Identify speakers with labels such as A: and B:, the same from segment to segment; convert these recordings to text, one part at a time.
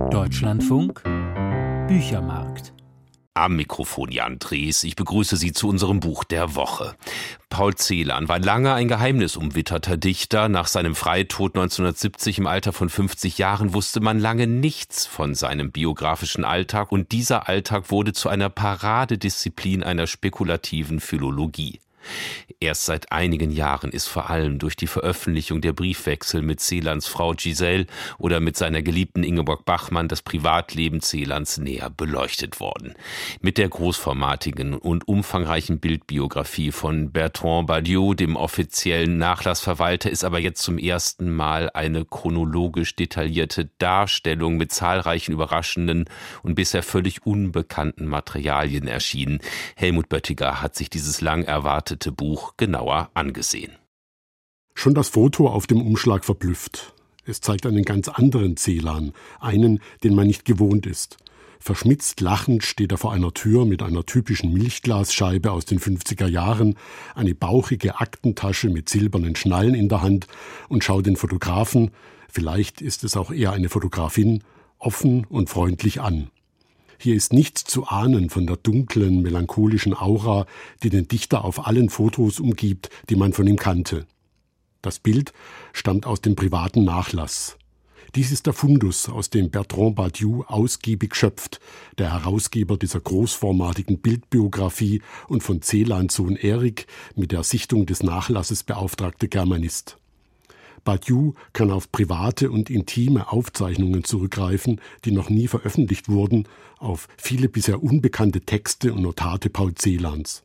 A: Deutschlandfunk Büchermarkt.
B: Am Mikrofon Jan Drees. Ich begrüße Sie zu unserem Buch der Woche. Paul Celan war lange ein geheimnisumwitterter Dichter. Nach seinem Freitod 1970 im Alter von 50 Jahren wusste man lange nichts von seinem biografischen Alltag. Und dieser Alltag wurde zu einer Paradedisziplin einer spekulativen Philologie. Erst seit einigen Jahren ist vor allem durch die Veröffentlichung der Briefwechsel mit Celans Frau Giselle oder mit seiner Geliebten Ingeborg Bachmann das Privatleben Celans näher beleuchtet worden. Mit der großformatigen und umfangreichen Bildbiografie von Bertrand Badiou, dem offiziellen Nachlassverwalter, ist aber jetzt zum ersten Mal eine chronologisch detaillierte Darstellung mit zahlreichen überraschenden und bisher völlig unbekannten Materialien erschienen. Helmut Böttiger hat sich dieses lang erwartete Buch genauer angesehen.
C: Schon das Foto auf dem Umschlag verblüfft. Es zeigt einen ganz anderen Celan, einen, den man nicht gewohnt ist. Verschmitzt lachend steht er vor einer Tür mit einer typischen Milchglasscheibe aus den 50er Jahren, eine bauchige Aktentasche mit silbernen Schnallen in der Hand und schaut den Fotografen, vielleicht ist es auch eher eine Fotografin, offen und freundlich an. Hier ist nichts zu ahnen von der dunklen, melancholischen Aura, die den Dichter auf allen Fotos umgibt, die man von ihm kannte. Das Bild stammt aus dem privaten Nachlass. Dies ist der Fundus, aus dem Bertrand Badiou ausgiebig schöpft, der Herausgeber dieser großformatigen Bildbiografie und von Celans Sohn Erik mit der Sichtung des Nachlasses beauftragte Germanist. Badiou kann auf private und intime Aufzeichnungen zurückgreifen, die noch nie veröffentlicht wurden, auf viele bisher unbekannte Texte und Notate Paul Celans.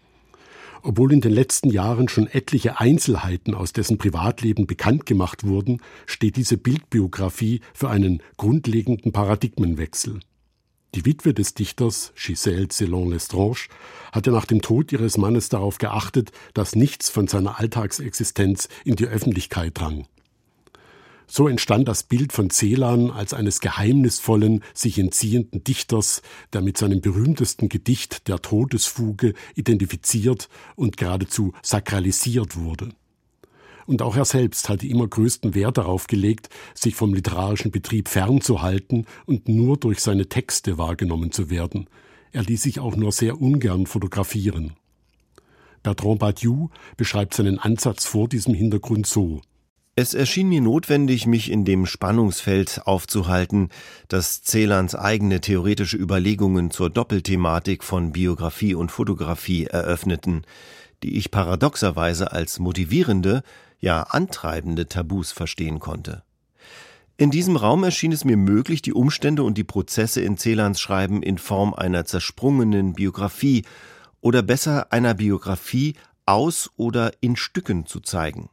C: Obwohl in den letzten Jahren schon etliche Einzelheiten aus dessen Privatleben bekannt gemacht wurden, steht diese Bildbiografie für einen grundlegenden Paradigmenwechsel. Die Witwe des Dichters, Giselle Celan-Lestrange, hatte nach dem Tod ihres Mannes darauf geachtet, dass nichts von seiner Alltagsexistenz in die Öffentlichkeit drang. So entstand das Bild von Celan als eines geheimnisvollen, sich entziehenden Dichters, der mit seinem berühmtesten Gedicht der Todesfuge identifiziert und geradezu sakralisiert wurde. Und auch er selbst hatte immer größten Wert darauf gelegt, sich vom literarischen Betrieb fernzuhalten und nur durch seine Texte wahrgenommen zu werden. Er ließ sich auch nur sehr ungern fotografieren. Bertrand Badiou beschreibt seinen Ansatz vor diesem Hintergrund so:
D: Es erschien mir notwendig, mich in dem Spannungsfeld aufzuhalten, das Celans eigene theoretische Überlegungen zur Doppelthematik von Biografie und Fotografie eröffneten, die ich paradoxerweise als motivierende, ja antreibende Tabus verstehen konnte. In diesem Raum erschien es mir möglich, die Umstände und die Prozesse in Celans Schreiben in Form einer zersprungenen Biografie oder besser einer Biografie aus oder in Stücken zu zeigen.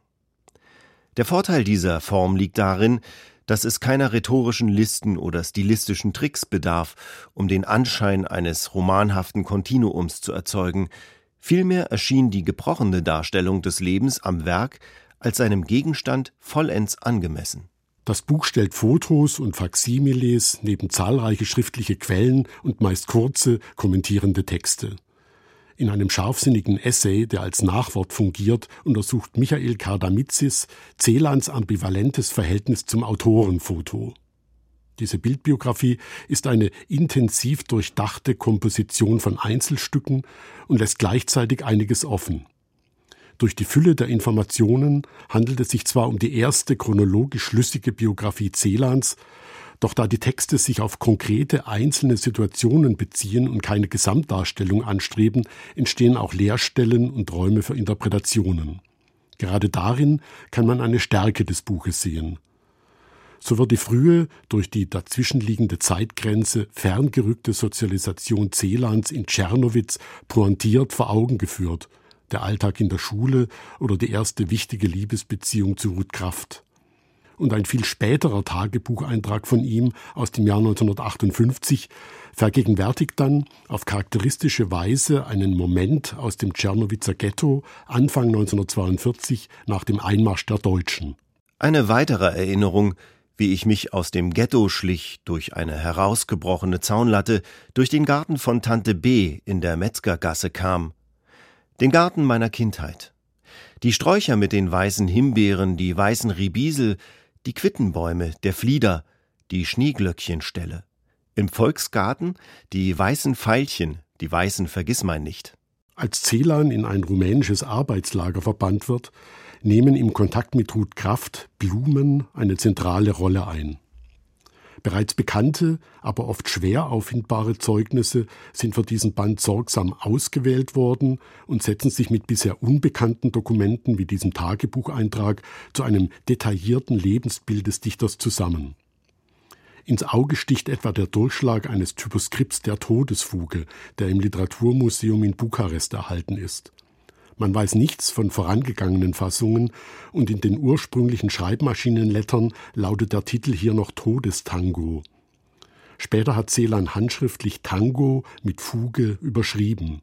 D: Der Vorteil dieser Form liegt darin, dass es keiner rhetorischen Listen oder stilistischen Tricks bedarf, um den Anschein eines romanhaften Kontinuums zu erzeugen. Vielmehr erschien die gebrochene Darstellung des Lebens am Werk als seinem Gegenstand vollends angemessen.
C: Das Buch stellt Fotos und Faksimiles neben zahlreiche schriftliche Quellen und meist kurze, kommentierende Texte. In einem scharfsinnigen Essay, der als Nachwort fungiert, untersucht Michael Kardamitzis Celans ambivalentes Verhältnis zum Autorenfoto. Diese Bildbiografie ist eine intensiv durchdachte Komposition von Einzelstücken und lässt gleichzeitig einiges offen. Durch die Fülle der Informationen handelt es sich zwar um die erste chronologisch schlüssige Biografie Celans, doch da die Texte sich auf konkrete einzelne Situationen beziehen und keine Gesamtdarstellung anstreben, entstehen auch Leerstellen und Räume für Interpretationen. Gerade darin kann man eine Stärke des Buches sehen. So wird die frühe, durch die dazwischenliegende Zeitgrenze ferngerückte Sozialisation Celans in Czernowitz pointiert vor Augen geführt, der Alltag in der Schule oder die erste wichtige Liebesbeziehung zu Ruth Kraft. Und ein viel späterer Tagebucheintrag von ihm aus dem Jahr 1958 vergegenwärtigt dann auf charakteristische Weise einen Moment aus dem Czernowitzer Ghetto Anfang 1942 nach dem Einmarsch der Deutschen.
D: Eine weitere Erinnerung, wie ich mich aus dem Ghetto schlich, durch eine herausgebrochene Zaunlatte, durch den Garten von Tante B. in der Metzgergasse kam. Den Garten meiner Kindheit. Die Sträucher mit den weißen Himbeeren, die weißen Riebisel, die Quittenbäume, der Flieder, die Schneeglöckchenstelle. Im Volksgarten die weißen Veilchen, die weißen Vergissmeinnicht.
C: Als Celan in ein rumänisches Arbeitslager verbannt wird, nehmen im Kontakt mit Ruth Kraft Blumen eine zentrale Rolle ein. Bereits bekannte, aber oft schwer auffindbare Zeugnisse sind für diesen Band sorgsam ausgewählt worden und setzen sich mit bisher unbekannten Dokumenten wie diesem Tagebucheintrag zu einem detaillierten Lebensbild des Dichters zusammen. Ins Auge sticht etwa der Durchschlag eines Typoskripts der Todesfuge, der im Literaturmuseum in Bukarest erhalten ist. Man weiß nichts von vorangegangenen Fassungen und in den ursprünglichen Schreibmaschinenlettern lautet der Titel hier noch Todestango. Später hat Celan handschriftlich Tango mit Fuge überschrieben.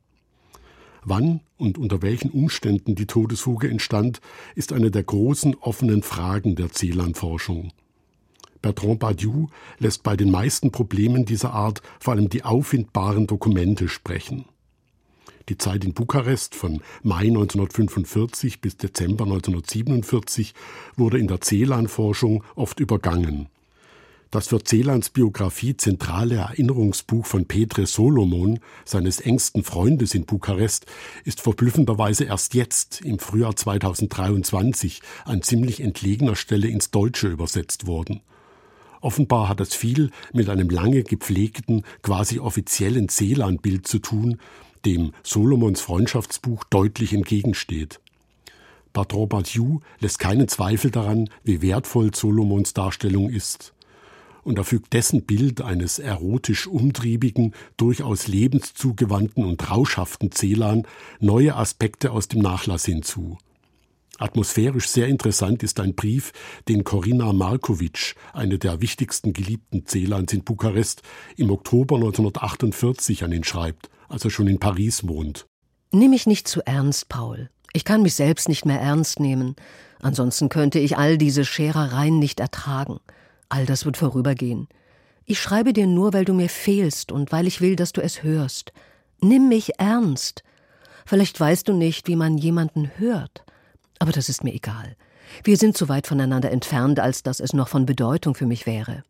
C: Wann und unter welchen Umständen die Todesfuge entstand, ist eine der großen offenen Fragen der Celan-Forschung. Bertrand Badiou lässt bei den meisten Problemen dieser Art vor allem die auffindbaren Dokumente sprechen. Die Zeit in Bukarest von Mai 1945 bis Dezember 1947 wurde in der Celan-Forschung oft übergangen. Das für Celans Biografie zentrale Erinnerungsbuch von Petre Solomon, seines engsten Freundes in Bukarest, ist verblüffenderweise erst jetzt, im Frühjahr 2023, an ziemlich entlegener Stelle ins Deutsche übersetzt worden. Offenbar hat es viel mit einem lange gepflegten, quasi offiziellen Celan-Bild zu tun, dem Solomons Freundschaftsbuch deutlich entgegensteht. Bertrand Badiou lässt keinen Zweifel daran, wie wertvoll Solomons Darstellung ist. Und er fügt dessen Bild eines erotisch umtriebigen, durchaus lebenszugewandten und rauschhaften Celan neue Aspekte aus dem Nachlass hinzu. Atmosphärisch sehr interessant ist ein Brief, den Corina Markovic, eine der wichtigsten Geliebten Celans in Bukarest, im Oktober 1948 an ihn schreibt, als er schon in Paris wohnt.
E: Nimm mich nicht zu ernst, Paul. Ich kann mich selbst nicht mehr ernst nehmen. Ansonsten könnte ich all diese Scherereien nicht ertragen. All das wird vorübergehen. Ich schreibe dir nur, weil du mir fehlst und weil ich will, dass du es hörst. Nimm mich ernst. Vielleicht weißt du nicht, wie man jemanden hört. Aber das ist mir egal. Wir sind so weit voneinander entfernt, als dass es noch von Bedeutung für mich wäre.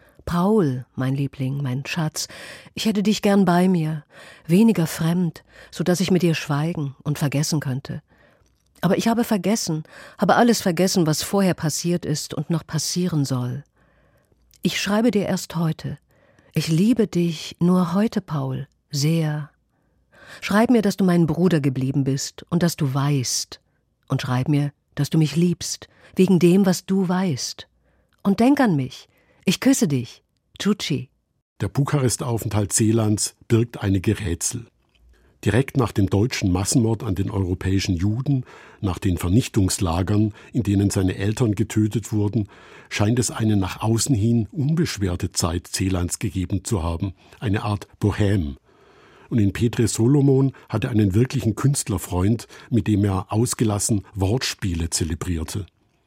E: Paul, mein Liebling, mein Schatz, ich hätte dich gern bei mir, weniger fremd, so dass ich mit dir schweigen und vergessen könnte. Aber ich habe vergessen, habe alles vergessen, was vorher passiert ist und noch passieren soll. Ich schreibe dir erst heute. Ich liebe dich nur heute, Paul, sehr. Schreib mir, dass du mein Bruder geblieben bist und dass du weißt. Und schreib mir, dass du mich liebst, wegen dem, was du weißt. Und denk an mich. Ich küsse dich. Ciuci.
C: Der Bukarest-Aufenthalt Celans birgt einige Rätsel. Direkt nach dem deutschen Massenmord an den europäischen Juden, nach den Vernichtungslagern, in denen seine Eltern getötet wurden, scheint es eine nach außen hin unbeschwerte Zeit Celans gegeben zu haben, eine Art Bohème. Und in Petre Solomon hat er einen wirklichen Künstlerfreund, mit dem er ausgelassen Wortspiele zelebrierte.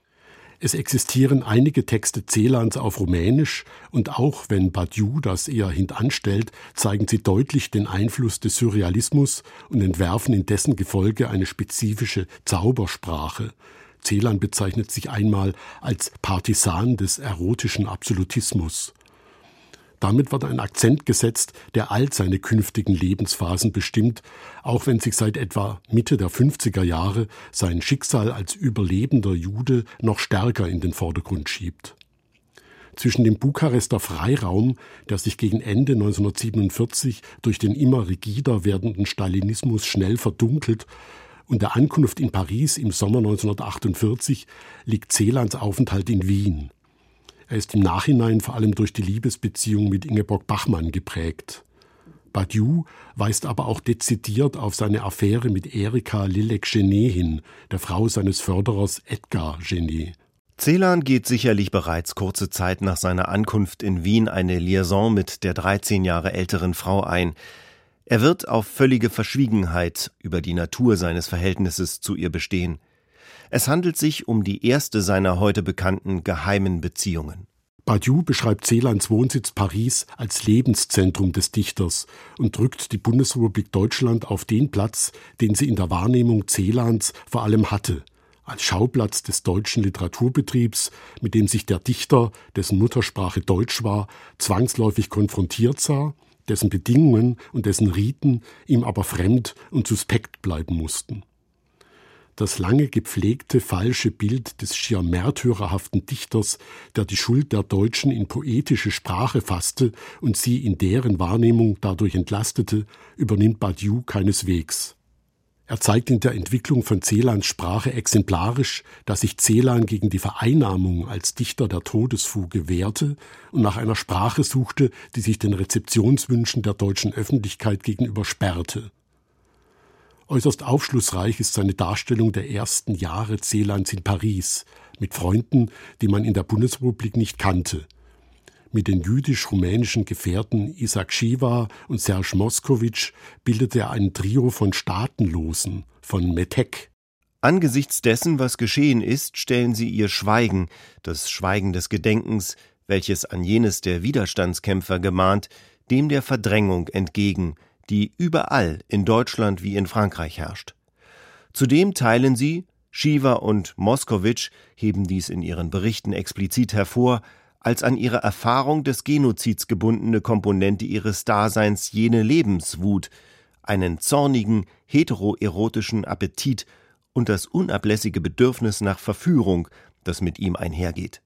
C: Es existieren einige Texte Celans auf Rumänisch und auch wenn Badiou das eher hintanstellt, zeigen sie deutlich den Einfluss des Surrealismus und entwerfen in dessen Gefolge eine spezifische Zaubersprache. Celan bezeichnet sich einmal als Partisan des erotischen Absolutismus. Damit wird ein Akzent gesetzt, der all seine künftigen Lebensphasen bestimmt, auch wenn sich seit etwa Mitte der 50er Jahre sein Schicksal als überlebender Jude noch stärker in den Vordergrund schiebt. Zwischen dem Bukarester Freiraum, der sich gegen Ende 1947 durch den immer rigider werdenden Stalinismus schnell verdunkelt, und der Ankunft in Paris im Sommer 1948 liegt Celans Aufenthalt in Wien. Er ist im Nachhinein vor allem durch die Liebesbeziehung mit Ingeborg Bachmann geprägt. Badiou weist aber auch dezidiert auf seine Affäre mit Erika Lilek-Genet hin, der Frau seines Förderers Edgar Genet.
D: Celan geht sicherlich bereits kurze Zeit nach seiner Ankunft in Wien eine Liaison mit der 13 Jahre älteren Frau ein. Er wird auf völlige Verschwiegenheit über die Natur seines Verhältnisses zu ihr bestehen. Es handelt sich um die erste seiner heute bekannten geheimen Beziehungen.
C: Badiou beschreibt Celans Wohnsitz Paris als Lebenszentrum des Dichters und drückt die Bundesrepublik Deutschland auf den Platz, den sie in der Wahrnehmung Celans vor allem hatte, als Schauplatz des deutschen Literaturbetriebs, mit dem sich der Dichter, dessen Muttersprache Deutsch war, zwangsläufig konfrontiert sah, dessen Bedingungen und dessen Riten ihm aber fremd und suspekt bleiben mussten. Das lange gepflegte falsche Bild des schier märtyrerhaften Dichters, der die Schuld der Deutschen in poetische Sprache fasste und sie in deren Wahrnehmung dadurch entlastete, übernimmt Badiou keineswegs. Er zeigt in der Entwicklung von Celans Sprache exemplarisch, dass sich Celan gegen die Vereinnahmung als Dichter der Todesfuge wehrte und nach einer Sprache suchte, die sich den Rezeptionswünschen der deutschen Öffentlichkeit gegenüber sperrte. Äußerst aufschlussreich ist seine Darstellung der ersten Jahre Celans in Paris, mit Freunden, die man in der Bundesrepublik nicht kannte. Mit den jüdisch-rumänischen Gefährten Isaac Schiwa und Serge Moskowitsch bildete er ein Trio von Staatenlosen, von Metek.
D: Angesichts dessen, was geschehen ist, stellen sie ihr Schweigen, das Schweigen des Gedenkens, welches an jenes der Widerstandskämpfer gemahnt, dem der Verdrängung entgegen, die überall in Deutschland wie in Frankreich herrscht. Zudem teilen sie, Schiwa und Moskowitsch heben dies in ihren Berichten explizit hervor, als an ihre Erfahrung des Genozids gebundene Komponente ihres Daseins jene Lebenswut, einen zornigen, heteroerotischen Appetit und das unablässige Bedürfnis nach Verführung, das mit ihm einhergeht.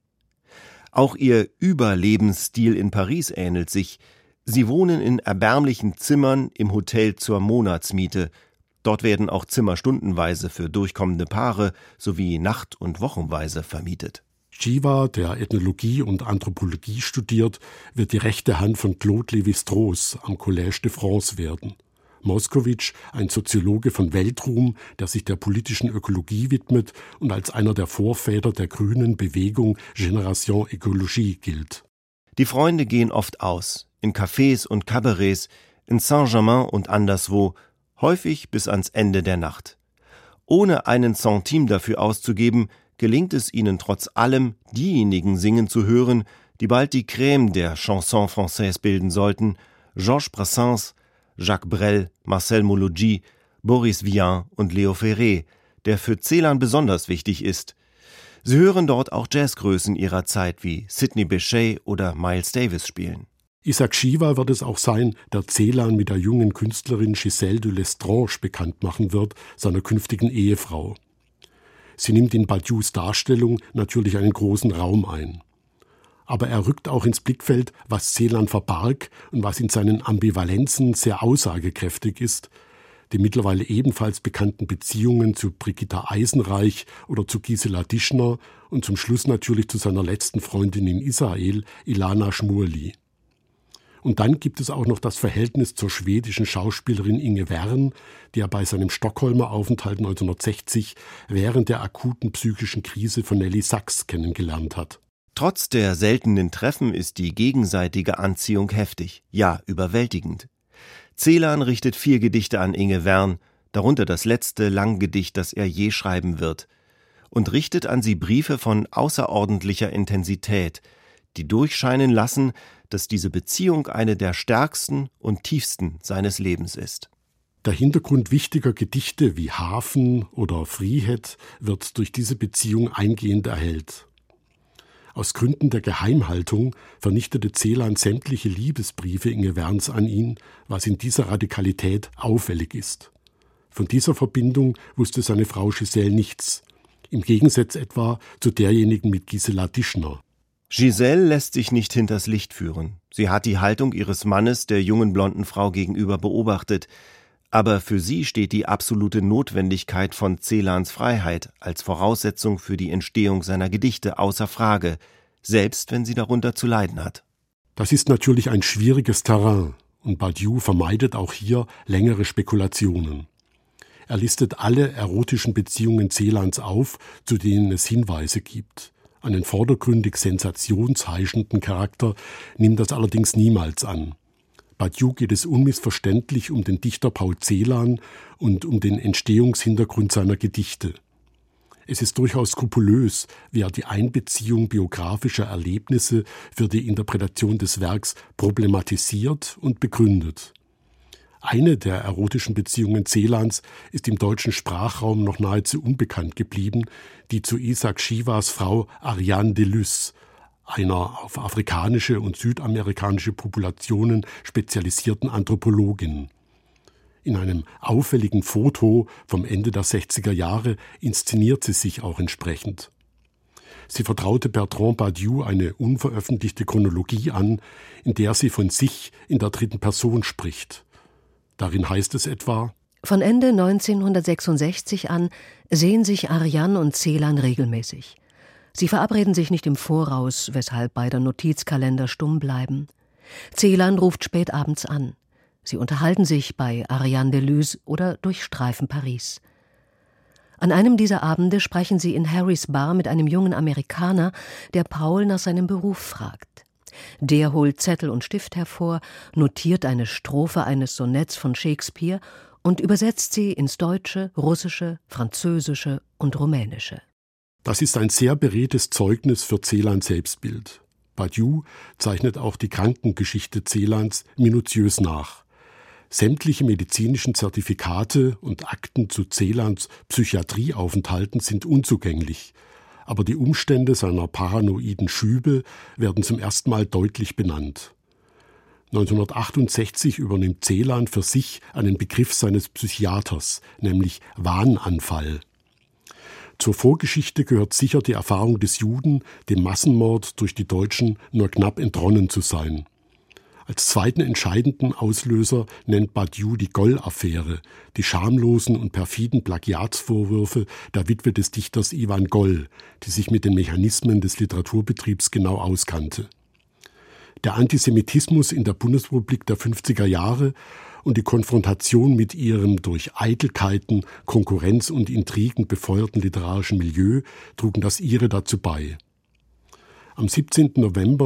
D: Auch ihr Überlebensstil in Paris ähnelt sich. Sie wohnen in erbärmlichen Zimmern im Hotel zur Monatsmiete. Dort werden auch Zimmer stundenweise für durchkommende Paare sowie nacht- und wochenweise vermietet.
C: Schiwa, der Ethnologie und Anthropologie studiert, wird die rechte Hand von Claude Lévi-Strauss am Collège de France werden. Moskowitsch, ein Soziologe von Weltruhm, der sich der politischen Ökologie widmet und als einer der Vorväter der grünen Bewegung Génération Écologie gilt.
D: Die Freunde gehen oft aus, in Cafés und Kabarets, in Saint-Germain und anderswo, häufig bis ans Ende der Nacht. Ohne einen Centime dafür auszugeben, gelingt es ihnen trotz allem, diejenigen singen zu hören, die bald die Crème der Chanson française bilden sollten: Georges Brassens, Jacques Brel, Marcel Mouloudji, Boris Vian und Leo Ferré, der für Celan besonders wichtig ist. Sie hören dort auch Jazzgrößen ihrer Zeit wie Sidney Bechet oder Miles Davis spielen.
C: Isaac Schiwa wird es auch sein, der Celan mit der jungen Künstlerin Gisèle de Lestrange bekannt machen wird, seiner künftigen Ehefrau. Sie nimmt in Badious Darstellung natürlich einen großen Raum ein. Aber er rückt auch ins Blickfeld, was Celan verbarg und was in seinen Ambivalenzen sehr aussagekräftig ist, die mittlerweile ebenfalls bekannten Beziehungen zu Brigitta Eisenreich oder zu Gisela Tischner und zum Schluss natürlich zu seiner letzten Freundin in Israel, Ilana Schmurli. Und dann gibt es auch noch das Verhältnis zur schwedischen Schauspielerin Inge Wern, die er bei seinem Stockholmer Aufenthalt 1960 während der akuten psychischen Krise von Nelly Sachs kennengelernt hat.
D: Trotz der seltenen Treffen ist die gegenseitige Anziehung heftig, ja überwältigend. Celan richtet 4 Gedichte an Inge Wern, darunter das letzte Langgedicht, das er je schreiben wird, und richtet an sie Briefe von außerordentlicher Intensität, die durchscheinen lassen, dass diese Beziehung eine der stärksten und tiefsten seines Lebens ist.
C: Der Hintergrund wichtiger Gedichte wie Hafen oder Frihet wird durch diese Beziehung eingehend erhellt. Aus Gründen der Geheimhaltung vernichtete Celan sämtliche Liebesbriefe Inge Werns an ihn, was in dieser Radikalität auffällig ist. Von dieser Verbindung wusste seine Frau Gisèle nichts, im Gegensatz etwa zu derjenigen mit Gisela Tischner.
D: Gisèle lässt sich nicht hinters Licht führen. Sie hat die Haltung ihres Mannes der jungen blonden Frau gegenüber beobachtet, aber für sie steht die absolute Notwendigkeit von Celans Freiheit als Voraussetzung für die Entstehung seiner Gedichte außer Frage, selbst wenn sie darunter zu leiden hat.
C: Das ist natürlich ein schwieriges Terrain und Badiou vermeidet auch hier längere Spekulationen. Er listet alle erotischen Beziehungen Celans auf, zu denen es Hinweise gibt. Einen vordergründig sensationsheischenden Charakter nimmt das allerdings niemals an. Badiou geht es unmissverständlich um den Dichter Paul Celan und um den Entstehungshintergrund seiner Gedichte. Es ist durchaus skrupulös, wie er die Einbeziehung biografischer Erlebnisse für die Interpretation des Werks problematisiert und begründet. Eine der erotischen Beziehungen Celans ist im deutschen Sprachraum noch nahezu unbekannt geblieben, die zu Isaac Chivas Frau Ariane de Luz, einer auf afrikanische und südamerikanische Populationen spezialisierten Anthropologin. In einem auffälligen Foto vom Ende der 60er Jahre inszeniert sie sich auch entsprechend. Sie vertraute Bertrand Badiou eine unveröffentlichte Chronologie an, in der sie von sich in der dritten Person spricht. Darin heißt es etwa:
E: Von Ende 1966 an sehen sich Ariane und Celan regelmäßig. Sie verabreden sich nicht im Voraus, weshalb beide Notizkalender stumm bleiben. Celan ruft spät abends an. Sie unterhalten sich bei Ariane de Luz oder durchstreifen Paris. An einem dieser Abende sprechen sie in Harrys Bar mit einem jungen Amerikaner, der Paul nach seinem Beruf fragt. Der holt Zettel und Stift hervor, notiert eine Strophe eines Sonetts von Shakespeare und übersetzt sie ins Deutsche, Russische, Französische und Rumänische.
C: Das ist ein sehr beredtes Zeugnis für Celans Selbstbild. Badiou zeichnet auch die Krankengeschichte Celans minutiös nach. Sämtliche medizinischen Zertifikate und Akten zu Celans Psychiatrieaufenthalten sind unzugänglich, aber die Umstände seiner paranoiden Schübe werden zum ersten Mal deutlich benannt. 1968 übernimmt Celan für sich einen Begriff seines Psychiaters, nämlich Wahnanfall. Zur Vorgeschichte gehört sicher die Erfahrung des Juden, dem Massenmord durch die Deutschen nur knapp entronnen zu sein. Als zweiten entscheidenden Auslöser nennt Badiou die Goll-Affäre, die schamlosen und perfiden Plagiatsvorwürfe der Witwe des Dichters Iwan Goll, die sich mit den Mechanismen des Literaturbetriebs genau auskannte. Der Antisemitismus in der Bundesrepublik der 50er Jahre und die Konfrontation mit ihrem durch Eitelkeiten, Konkurrenz und Intrigen befeuerten literarischen Milieu trugen das ihre dazu bei. Am 17. November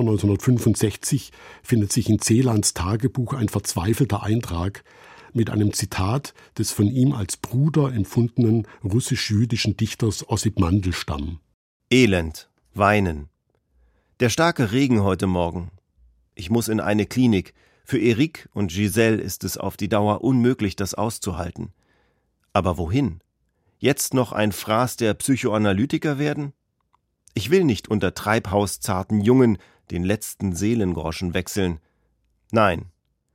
C: 1965 findet sich in Celans Tagebuch ein verzweifelter Eintrag mit einem Zitat des von ihm als Bruder empfundenen russisch-jüdischen Dichters Ossip Mandelstam.
D: Elend, Weinen. Der starke Regen heute Morgen. Ich muss in eine Klinik. Für Eric und Giselle ist es auf die Dauer unmöglich, das auszuhalten. Aber wohin? Jetzt noch ein Fraß der Psychoanalytiker werden? Ich will nicht unter treibhauszarten Jungen den letzten Seelengroschen wechseln. Nein.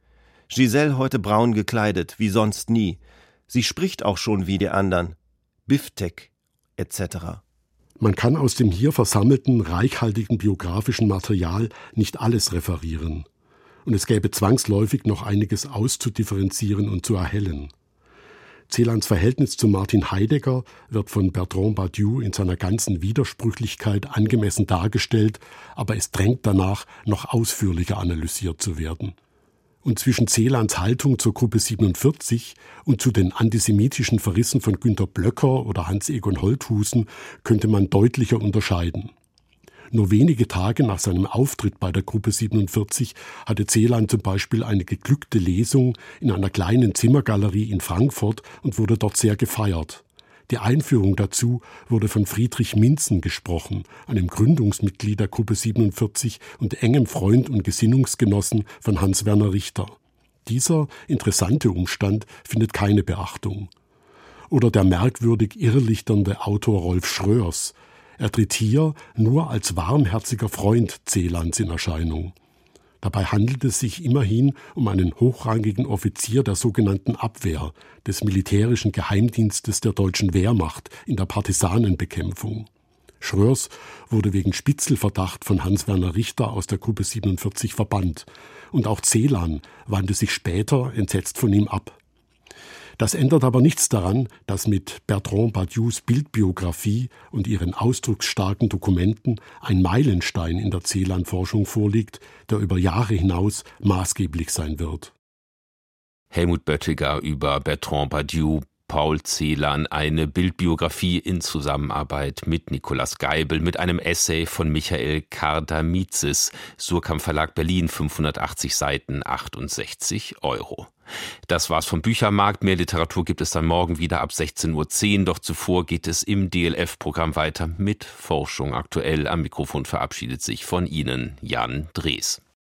D: Giselle heute braun gekleidet, wie sonst nie. Sie spricht auch schon wie die anderen. Biftek, etc.
C: Man kann aus dem hier versammelten, reichhaltigen biografischen Material nicht alles referieren. Und es gäbe zwangsläufig noch einiges auszudifferenzieren und zu erhellen. Celans Verhältnis zu Martin Heidegger wird von Bertrand Badiou in seiner ganzen Widersprüchlichkeit angemessen dargestellt, aber es drängt danach, noch ausführlicher analysiert zu werden. Und zwischen Celans Haltung zur Gruppe 47 und zu den antisemitischen Verrissen von Günter Blöcker oder Hans-Egon Holthusen könnte man deutlicher unterscheiden. Nur wenige Tage nach seinem Auftritt bei der Gruppe 47 hatte Celan zum Beispiel eine geglückte Lesung in einer kleinen Zimmergalerie in Frankfurt und wurde dort sehr gefeiert. Die Einführung dazu wurde von Friedrich Minzen gesprochen, einem Gründungsmitglied der Gruppe 47 und engem Freund und Gesinnungsgenossen von Hans-Werner Richter. Dieser interessante Umstand findet keine Beachtung. Oder der merkwürdig irrlichternde Autor Rolf Schröers. Er tritt hier nur als warmherziger Freund Celans in Erscheinung. Dabei handelt es sich immerhin um einen hochrangigen Offizier der sogenannten Abwehr, des militärischen Geheimdienstes der deutschen Wehrmacht in der Partisanenbekämpfung. Schröers wurde wegen Spitzelverdacht von Hans-Werner Richter aus der Gruppe 47 verbannt. Und auch Celan wandte sich später entsetzt von ihm ab. Das ändert aber nichts daran, dass mit Bertrand Badious Bildbiografie und ihren ausdrucksstarken Dokumenten ein Meilenstein in der Celan-Forschung vorliegt, der über Jahre hinaus maßgeblich sein wird.
B: Helmut Böttiger über Bertrand Badiou, Paul Celan, eine Bildbiografie in Zusammenarbeit mit Nikolaus Geibel, mit einem Essay von Michael Kardamizis, Surkamp Verlag Berlin, 580 Seiten, 68 €. Das war's vom Büchermarkt. Mehr Literatur gibt es dann morgen wieder ab 16:10 Uhr. Doch zuvor geht es im DLF-Programm weiter mit Forschung aktuell. Am Mikrofon verabschiedet sich von Ihnen Jan Drees.